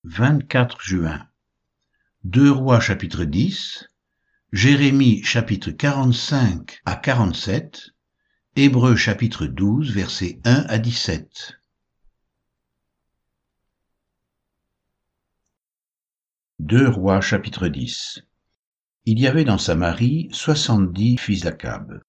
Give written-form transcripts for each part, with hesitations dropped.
24 juin. 2 Rois chapitre 10, Jérémie chapitre 45 à 47, Hébreux chapitre 12 versets 1 à 17. Deux Rois chapitre 10. Il y avait dans Samarie 70 fils d'Akab.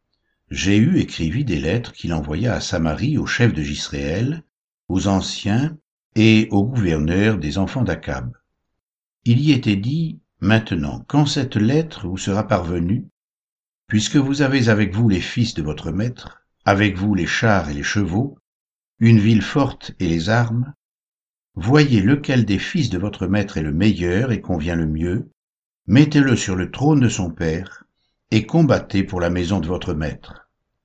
Jéhu écrivit des lettres qu'il envoya à Samarie aux chefs de Jisraël, aux anciens et aux gouverneurs des enfants d'Akab. Il y était dit, maintenant, quand cette lettre vous sera parvenue, puisque vous avez avec vous les fils de votre maître, avec vous les chars et les chevaux, une ville forte et les armes, voyez lequel des fils de votre maître est le meilleur et convient le mieux, mettez-le sur le trône de son père, et combattez pour la maison de votre maître.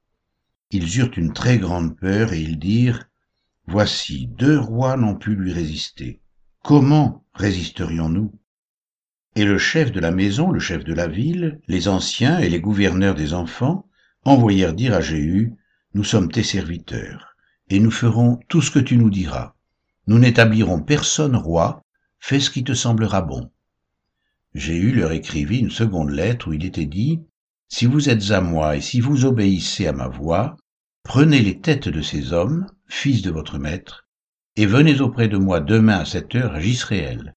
Ils eurent une très grande peur, et ils dirent, voici, 2 rois n'ont pu lui résister. Comment résisterions-nous? Et le chef de la maison, le chef de la ville, les anciens et les gouverneurs des enfants envoyèrent dire à Jéhu, nous sommes tes serviteurs, et nous ferons tout ce que tu nous diras. Nous n'établirons personne roi, fais ce qui te semblera bon. Jéhu leur écrivit une seconde lettre où il était dit, si vous êtes à moi et si vous obéissez à ma voix, prenez les têtes de ces hommes, fils de votre maître, et venez auprès de moi demain à cette heure à Jisraël.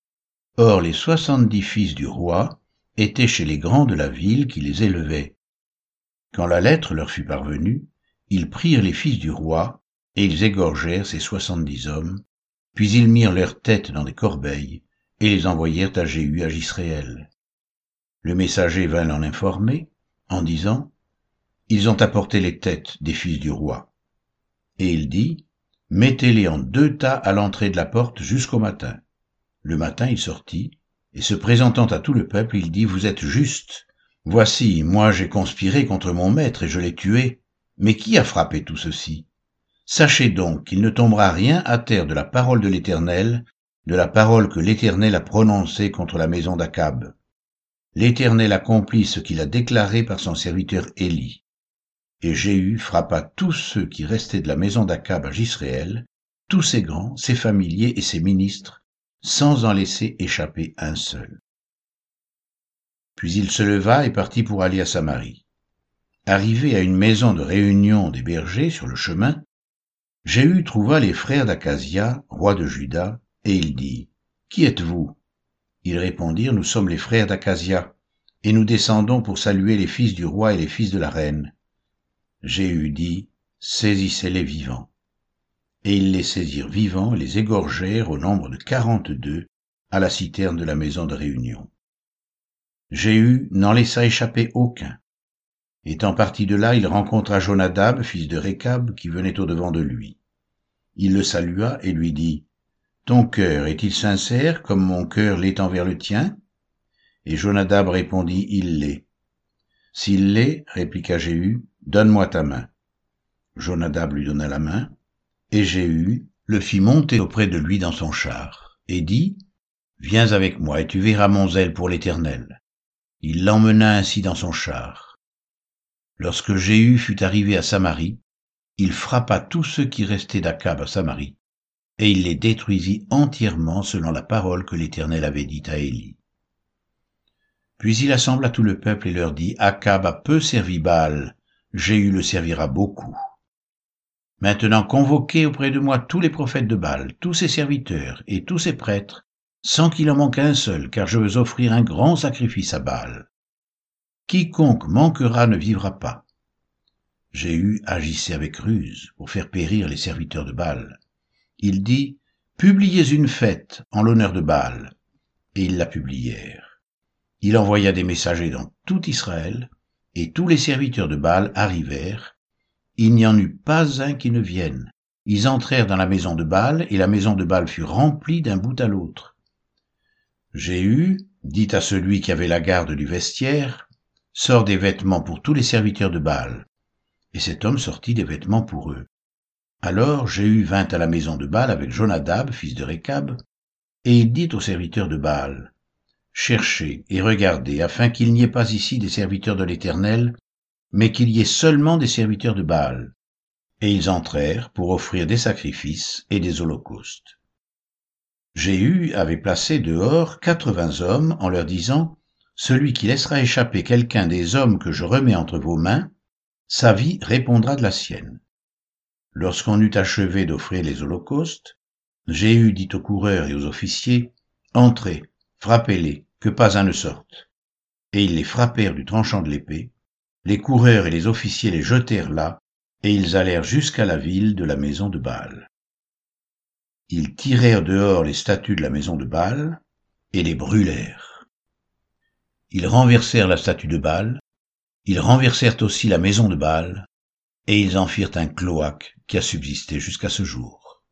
Or les 70 fils du roi étaient chez les grands de la ville qui les élevaient. Quand la lettre leur fut parvenue, ils prirent les fils du roi, et ils égorgèrent ces 70 hommes, puis ils mirent leurs têtes dans des corbeilles, et les envoyèrent à Jéhu à Jisraël. Le messager vint l'en informer, en disant, ils ont apporté les têtes des fils du roi. Et il dit, mettez-les en 2 tas à l'entrée de la porte jusqu'au matin. Le matin, il sortit, et se présentant à tout le peuple, il dit, vous êtes justes. Voici, moi j'ai conspiré contre mon maître et je l'ai tué. Mais qui a frappé tout ceci? Sachez donc qu'il ne tombera rien à terre de la parole de l'Éternel, de la parole que l'Éternel a prononcée contre la maison d'Akab. L'Éternel accomplit ce qu'il a déclaré par son serviteur Élie. Et Jéhu frappa tous ceux qui restaient de la maison d'Akab à Jisraël, tous ses grands, ses familiers et ses ministres, sans en laisser échapper un seul. Puis il se leva et partit pour aller à Samarie. Arrivé à une maison de réunion des bergers sur le chemin, Jéhu trouva les frères d'Akazia, roi de Juda, et il dit, « Qui êtes-vous » Ils répondirent, « Nous sommes les frères d'Akazia, et nous descendons pour saluer les fils du roi et les fils de la reine. » Jéhu dit, « Saisissez-les vivants. » Et ils les saisirent vivants et les égorgèrent au nombre de 42 à la citerne de la maison de réunion. Jéhu n'en laissa échapper aucun. Étant parti de là, il rencontra Jonadab, fils de Récab, qui venait au-devant de lui. Il le salua et lui dit, « Ton cœur est-il sincère comme mon cœur l'est envers le tien ?» Et Jonadab répondit, « Il l'est. » « S'il l'est, répliqua Jéhu, « donne-moi ta main. » Jonadab lui donna la main, et Jéhu le fit monter auprès de lui dans son char, et dit, « Viens avec moi, et tu verras mon zèle pour l'Éternel. » Il l'emmena ainsi dans son char. Lorsque Jéhu fut arrivé à Samarie, il frappa tous ceux qui restaient d'Akab à Samarie, et il les détruisit entièrement selon la parole que l'Éternel avait dite à Élie. Puis il assembla tout le peuple et leur dit, « Akab a peu servi Baal, Jéhu le servira beaucoup. Maintenant convoquez auprès de moi tous les prophètes de Baal, tous ses serviteurs et tous ses prêtres, sans qu'il en manque un seul, car je veux offrir un grand sacrifice à Baal. Quiconque manquera ne vivra pas. » Jéhu agissait avec ruse pour faire périr les serviteurs de Baal. Il dit, « Publiez une fête en l'honneur de Baal. » Et ils la publièrent. Il envoya des messagers dans tout Israël, et tous les serviteurs de Baal arrivèrent. Il n'y en eut pas un qui ne vienne. Ils entrèrent dans la maison de Baal, et la maison de Baal fut remplie d'un bout à l'autre. Jéhu dit à celui qui avait la garde du vestiaire, « Sors des vêtements pour tous les serviteurs de Baal. » Et cet homme sortit des vêtements pour eux. Alors Jéhu vint à la maison de Baal avec Jonadab, fils de Récab, et il dit aux serviteurs de Baal, « Cherchez et regardez, afin qu'il n'y ait pas ici des serviteurs de l'Éternel, mais qu'il y ait seulement des serviteurs de Baal. » Et ils entrèrent pour offrir des sacrifices et des holocaustes. Jéhu avait placé dehors 80 hommes en leur disant « Celui qui laissera échapper quelqu'un des hommes que je remets entre vos mains, sa vie répondra de la sienne. » Lorsqu'on eut achevé d'offrir les holocaustes, Jéhu dit aux coureurs et aux officiers « Entrez, frappez-les, que pas un ne sorte. » Et ils les frappèrent du tranchant de l'épée. Les coureurs et les officiers les jetèrent là, et ils allèrent jusqu'à la ville de la maison de Baal. Ils tirèrent dehors les statues de la maison de Baal et les brûlèrent. Ils renversèrent la statue de Baal, ils renversèrent aussi la maison de Baal, et ils en firent un cloaque qui a subsisté jusqu'à ce jour.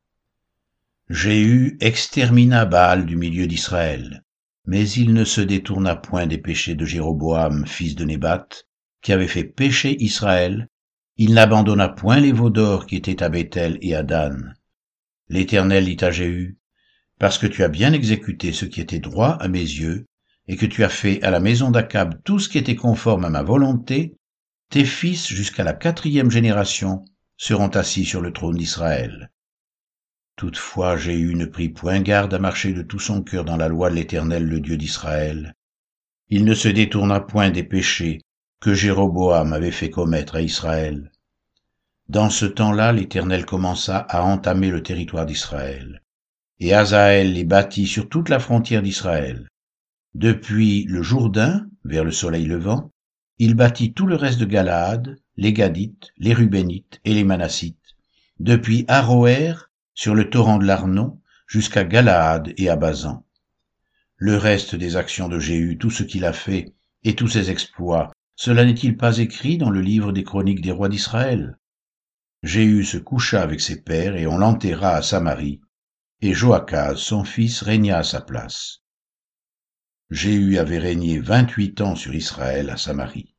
Jéhu extermina Baal du milieu d'Israël, mais il ne se détourna point des péchés de Jéroboam, fils de Nébat, qui avait fait pécher Israël. Il n'abandonna point les veaux d'or qui étaient à Béthel et à Dan. L'Éternel dit à Jéhu, « Parce que tu as bien exécuté ce qui était droit à mes yeux, et que tu as fait à la maison d'Akab tout ce qui était conforme à ma volonté, tes fils jusqu'à la 4e génération seront assis sur le trône d'Israël. » Toutefois Jéhu ne prit point garde à marcher de tout son cœur dans la loi de l'Éternel, le Dieu d'Israël. Il ne se détourna point des péchés que Jéroboam avait fait commettre à Israël. Dans ce temps-là, l'Éternel commença à entamer le territoire d'Israël. Et Hazaël les bâtit sur toute la frontière d'Israël. Depuis le Jourdain, vers le soleil levant, il bâtit tout le reste de Galaad, les Gadites, les Rubénites et les Manassites, depuis Aroër, sur le torrent de l'Arnon, jusqu'à Galaad et à Basan. Le reste des actions de Jéhu, tout ce qu'il a fait, et tous ses exploits, cela n'est-il pas écrit dans le livre des chroniques des rois d'Israël? Jéhu se coucha avec ses pères et on l'enterra à Samarie, et Joachaz, son fils, régna à sa place. Jéhu avait régné 28 ans sur Israël à Samarie.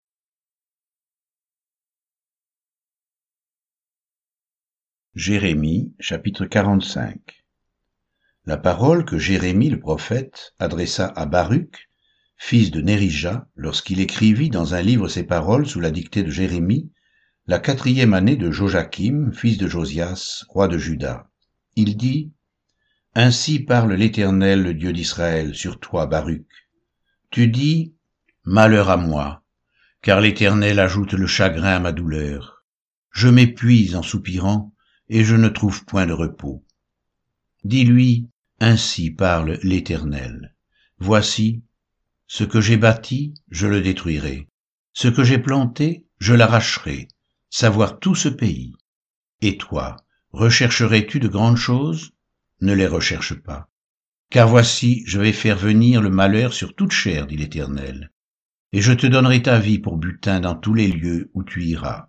Jérémie, chapitre 45. La parole que Jérémie le prophète adressa à Baruch, fils de Nérija, lorsqu'il écrivit dans un livre ces paroles sous la dictée de Jérémie, la 4e année de Joachim, fils de Josias, roi de Juda. Il dit, « Ainsi parle l'Éternel, le Dieu d'Israël, sur toi, Baruch. Tu dis, malheur à moi, car l'Éternel ajoute le chagrin à ma douleur. Je m'épuise en soupirant, et je ne trouve point de repos. Dis-lui, ainsi parle l'Éternel. Voici, ce que j'ai bâti, je le détruirai. Ce que j'ai planté, je l'arracherai, savoir tout ce pays. Et toi, rechercherais-tu de grandes choses? Ne les recherche pas. Car voici, je vais faire venir le malheur sur toute chair, dit l'Éternel, et je te donnerai ta vie pour butin dans tous les lieux où tu iras.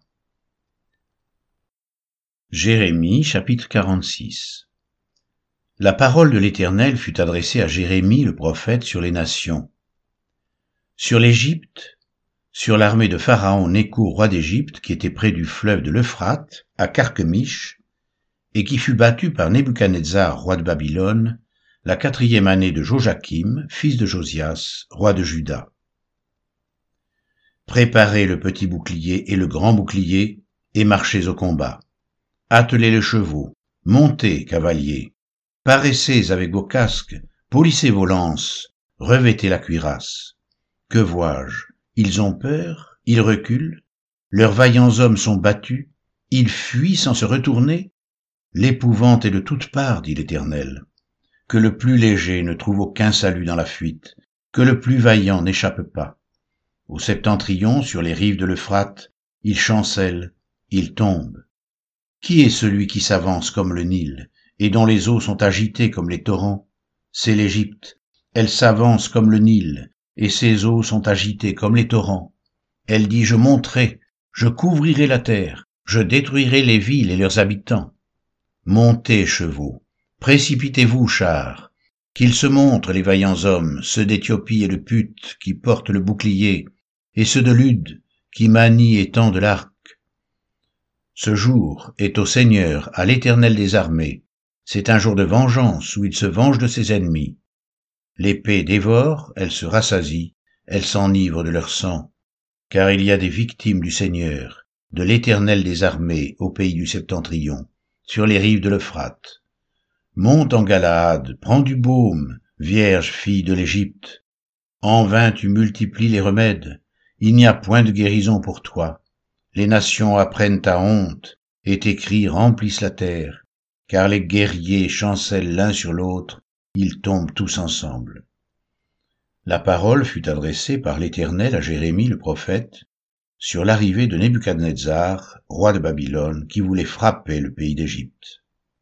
Jérémie, chapitre 46. La parole de l'Éternel fut adressée à Jérémie, le prophète, sur les nations. Sur l'Égypte, sur l'armée de Pharaon Nécho, roi d'Égypte, qui était près du fleuve de l'Euphrate, à Carchemish, et qui fut battu par Nebuchadnezzar, roi de Babylone, la 4e année de Joachim, fils de Josias, roi de Juda. Préparez le petit bouclier et le grand bouclier, et marchez au combat. Attelez les chevaux, montez, cavaliers, paraissez avec vos casques, polissez vos lances, revêtez la cuirasse. Que vois-je? Ils ont peur, ils reculent, leurs vaillants hommes sont battus, ils fuient sans se retourner. L'épouvante est de toutes parts, dit l'Éternel. Que le plus léger ne trouve aucun salut dans la fuite, que le plus vaillant n'échappe pas. Au septentrion, sur les rives de l'Euphrate, il chancelle, il tombe. Qui est celui qui s'avance comme le Nil, et dont les eaux sont agitées comme les torrents? C'est l'Égypte. Elle s'avance comme le Nil, et ses eaux sont agitées comme les torrents. Elle dit, je monterai, je couvrirai la terre, je détruirai les villes et leurs habitants. Montez, chevaux, précipitez-vous, chars, qu'ils se montrent les vaillants hommes, ceux d'Éthiopie et de Put, qui portent le bouclier, et ceux de Lude, qui manient et tendent l'arc. Ce jour est au Seigneur, à l'Éternel des armées. C'est un jour de vengeance où il se venge de ses ennemis. L'épée dévore, elle se rassasie, elle s'enivre de leur sang, car il y a des victimes du Seigneur, de l'Éternel des armées, au pays du septentrion, sur les rives de l'Euphrate. Monte en Galaad, prends du baume, vierge fille de l'Égypte. En vain tu multiplies les remèdes, il n'y a point de guérison pour toi. Les nations apprennent ta honte, et tes cris remplissent la terre, car les guerriers chancellent l'un sur l'autre, ils tombent tous ensemble. La parole fut adressée par l'Éternel à Jérémie le prophète, sur l'arrivée de Nebuchadnezzar, roi de Babylone, qui voulait frapper le pays d'Égypte.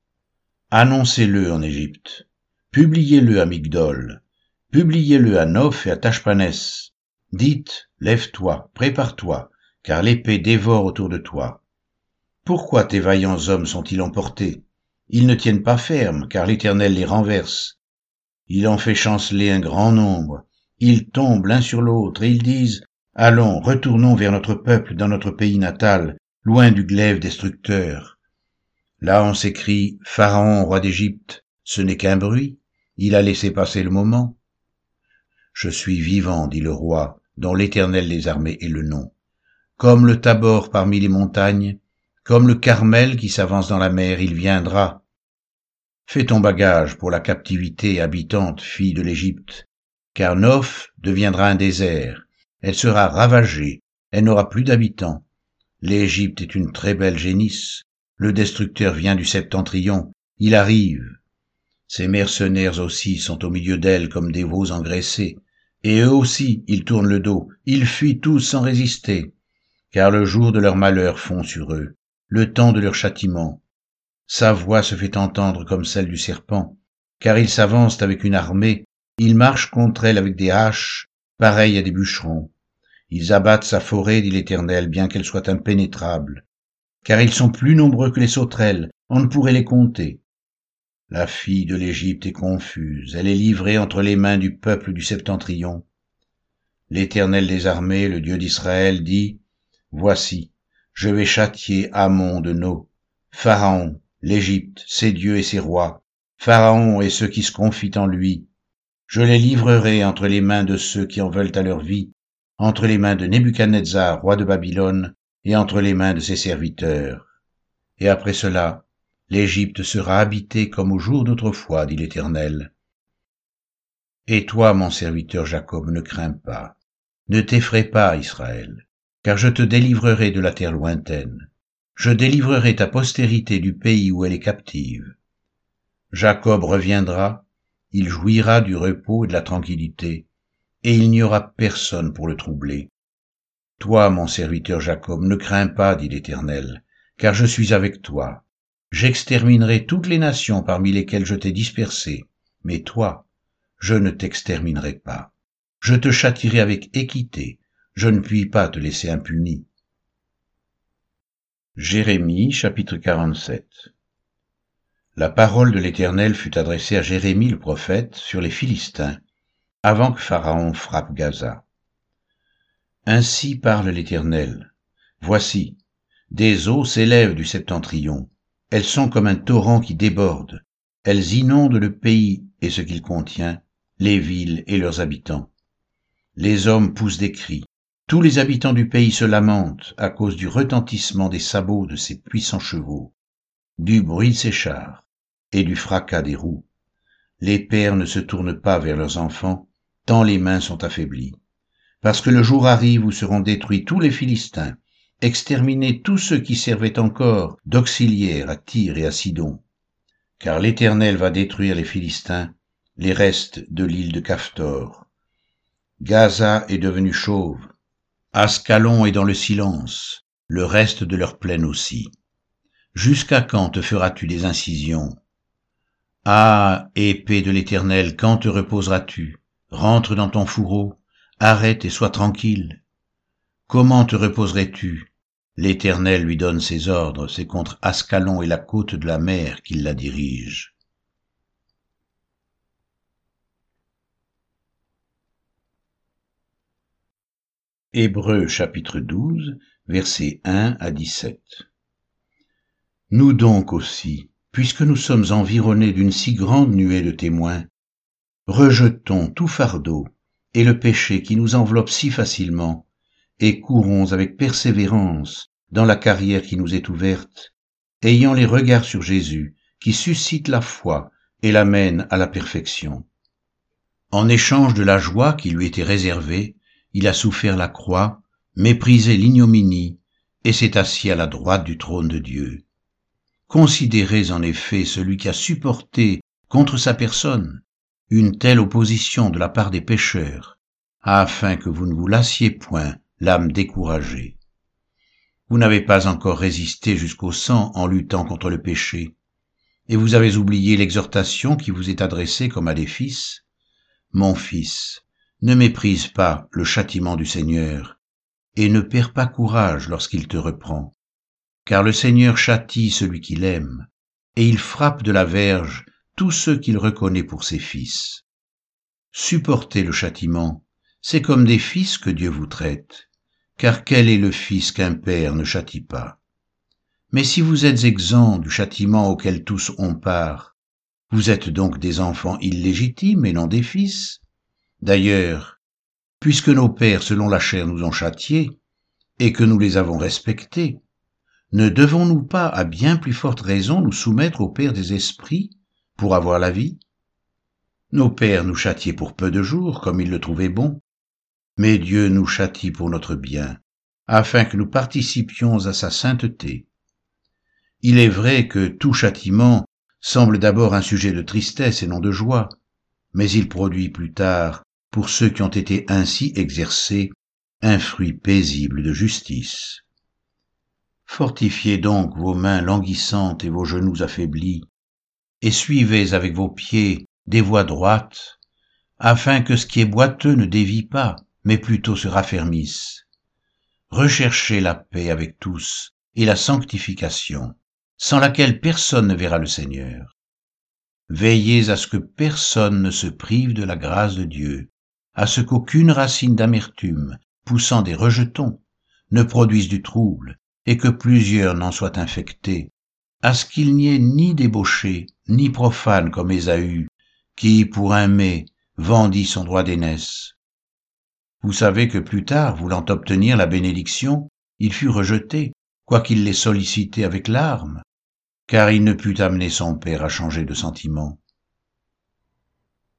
Annoncez-le en Égypte, publiez-le à Migdol, publiez-le à Noph et à Tachpanès. Dites, lève-toi, prépare-toi, car l'épée dévore autour de toi. Pourquoi tes vaillants hommes sont-ils emportés? Ils ne tiennent pas ferme, car l'Éternel les renverse. Il en fait chanceler un grand nombre. Ils tombent l'un sur l'autre et ils disent, allons, retournons vers notre peuple dans notre pays natal, loin du glaive destructeur. Là on s'écrie, Pharaon, roi d'Égypte, ce n'est qu'un bruit, il a laissé passer le moment. Je suis vivant, dit le roi, dont l'Éternel des armées est le nom. Comme le Tabor parmi les montagnes, comme le Carmel qui s'avance dans la mer, il viendra. Fais ton bagage pour la captivité habitante, fille de l'Égypte, car Noph deviendra un désert, elle sera ravagée, elle n'aura plus d'habitants. L'Égypte est une très belle génisse, le destructeur vient du septentrion, il arrive. Ses mercenaires aussi sont au milieu d'elle comme des veaux engraissés, et eux aussi ils tournent le dos, ils fuient tous sans résister, car le jour de leur malheur fond sur eux, le temps de leur châtiment. Sa voix se fait entendre comme celle du serpent, car ils s'avancent avec une armée, ils marchent contre elle avec des haches, pareilles à des bûcherons. Ils abattent sa forêt, dit l'Éternel, bien qu'elle soit impénétrable, car ils sont plus nombreux que les sauterelles, on ne pourrait les compter. La fille de l'Égypte est confuse, elle est livrée entre les mains du peuple du septentrion. L'Éternel des armées, le Dieu d'Israël, dit, voici, je vais châtier Amon de No, Pharaon, l'Égypte, ses dieux et ses rois, Pharaon et ceux qui se confient en lui. Je les livrerai entre les mains de ceux qui en veulent à leur vie, entre les mains de Nebuchadnezzar, roi de Babylone, et entre les mains de ses serviteurs. Et après cela, l'Égypte sera habitée comme au jour d'autrefois, dit l'Éternel. Et toi, mon serviteur Jacob, ne crains pas, ne t'effraie pas, Israël, car je te délivrerai de la terre lointaine. Je délivrerai ta postérité du pays où elle est captive. Jacob reviendra, il jouira du repos et de la tranquillité, et il n'y aura personne pour le troubler. Toi, mon serviteur Jacob, ne crains pas, dit l'Éternel, car je suis avec toi. J'exterminerai toutes les nations parmi lesquelles je t'ai dispersé, mais toi, je ne t'exterminerai pas. Je te châtierai avec équité, je ne puis pas te laisser impuni. Jérémie, chapitre 47. La parole de l'Éternel fut adressée à Jérémie le prophète sur les Philistins, avant que Pharaon frappe Gaza. Ainsi parle l'Éternel. Voici, des eaux s'élèvent du septentrion. Elles sont comme un torrent qui déborde. Elles inondent le pays et ce qu'il contient, les villes et leurs habitants. Les hommes poussent des cris. Tous les habitants du pays se lamentent à cause du retentissement des sabots de ces puissants chevaux, du bruit de ses chars et du fracas des roues. Les pères ne se tournent pas vers leurs enfants, tant les mains sont affaiblies. Parce que le jour arrive où seront détruits tous les Philistins, exterminés tous ceux qui servaient encore d'auxiliaires à Tyr et à Sidon. Car l'Éternel va détruire les Philistins, les restes de l'île de Caphtor. Gaza est devenu chauve. Ascalon est dans le silence, le reste de leur plaine aussi. Jusqu'à quand te feras-tu des incisions? Ah, épée de l'Éternel, quand te reposeras-tu? Rentre dans ton fourreau, arrête et sois tranquille. Comment te reposerais-tu? L'Éternel lui donne ses ordres, c'est contre Ascalon et la côte de la mer qu'il la dirige. Hébreux chapitre 12, versets 1 à 17. Nous donc aussi, puisque nous sommes environnés d'une si grande nuée de témoins, rejetons tout fardeau et le péché qui nous enveloppe si facilement, et courons avec persévérance dans la carrière qui nous est ouverte, ayant les regards sur Jésus, qui suscite la foi et l'amène à la perfection. En échange de la joie qui lui était réservée, il a souffert la croix, méprisé l'ignominie, et s'est assis à la droite du trône de Dieu. Considérez en effet celui qui a supporté contre sa personne une telle opposition de la part des pécheurs, afin que vous ne vous lassiez point l'âme découragée. Vous n'avez pas encore résisté jusqu'au sang en luttant contre le péché, et vous avez oublié l'exhortation qui vous est adressée comme à des fils. Mon fils, ne méprise pas le châtiment du Seigneur, et ne perds pas courage lorsqu'il te reprend, car le Seigneur châtie celui qu'il aime, et il frappe de la verge tous ceux qu'il reconnaît pour ses fils. Supportez le châtiment, c'est comme des fils que Dieu vous traite, car quel est le fils qu'un père ne châtie pas? Mais si vous êtes exempts du châtiment auquel tous ont part, vous êtes donc des enfants illégitimes et non des fils. D'ailleurs, puisque nos pères selon la chair nous ont châtiés, et que nous les avons respectés, ne devons-nous pas à bien plus forte raison nous soumettre au Père des esprits pour avoir la vie? Nos pères nous châtiaient pour peu de jours, comme ils le trouvaient bon, mais Dieu nous châtie pour notre bien, afin que nous participions à sa sainteté. Il est vrai que tout châtiment semble d'abord un sujet de tristesse et non de joie, mais il produit plus tard, pour ceux qui ont été ainsi exercés, un fruit paisible de justice. Fortifiez donc vos mains languissantes et vos genoux affaiblis, et suivez avec vos pieds des voies droites, afin que ce qui est boiteux ne dévie pas, mais plutôt se raffermisse. Recherchez la paix avec tous et la sanctification, sans laquelle personne ne verra le Seigneur. Veillez à ce que personne ne se prive de la grâce de Dieu, à ce qu'aucune racine d'amertume, poussant des rejetons, ne produise du trouble, et que plusieurs n'en soient infectés, à ce qu'il n'y ait ni débauché, ni profane comme Ésaü, qui, pour un mets, vendit son droit d'aînesse. Vous savez que plus tard, voulant obtenir la bénédiction, il fut rejeté, quoiqu'il l'ait sollicité avec larmes, car il ne put amener son père à changer de sentiment.